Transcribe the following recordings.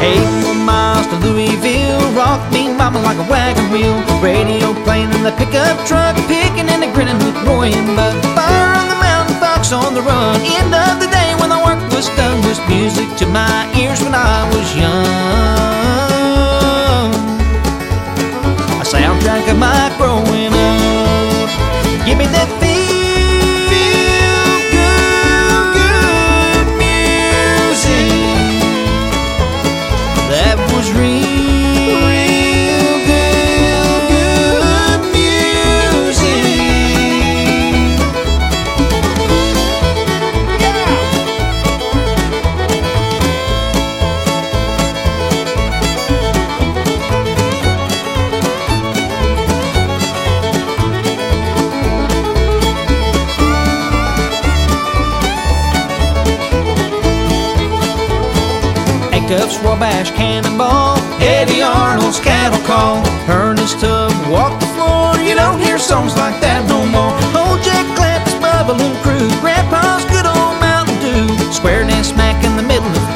8 more miles to Louisville. Rock me mama like a wagon wheel. Radio playing in the pickup truck, picking and a grinning with Roy and Buck. Fire on the mountain, fox on the run. End of the day when the work was done was music to my ears when I was young. A soundtrack of my growing up. Give me that feel-good music that was real good music. Cups, Wabash, Cannonball, Eddie Arnold's Cattle Call, Ernest Tubb, Walk the Floor. You don't hear songs like that no more. Old Jack Clapton's Bubbling Crew, Grandpa's good old Mountain Dew, square dance smack in the middle of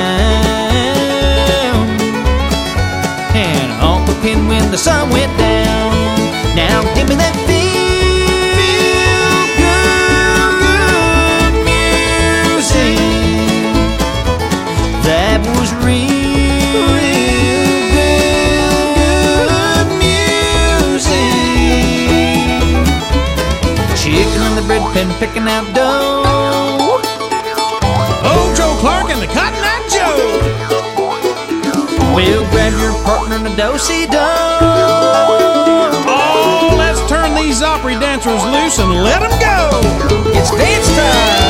town, and Uncle Pin when the sun went down. Now give me that feel-good music that was real good music. Chicken on the bread pen picking out dough. Old Joe Clark and the Cotton Eye Joe. We'll grab your partner in a do-si-do. Oh, let's turn these Opry dancers loose and let them go. It's dance time.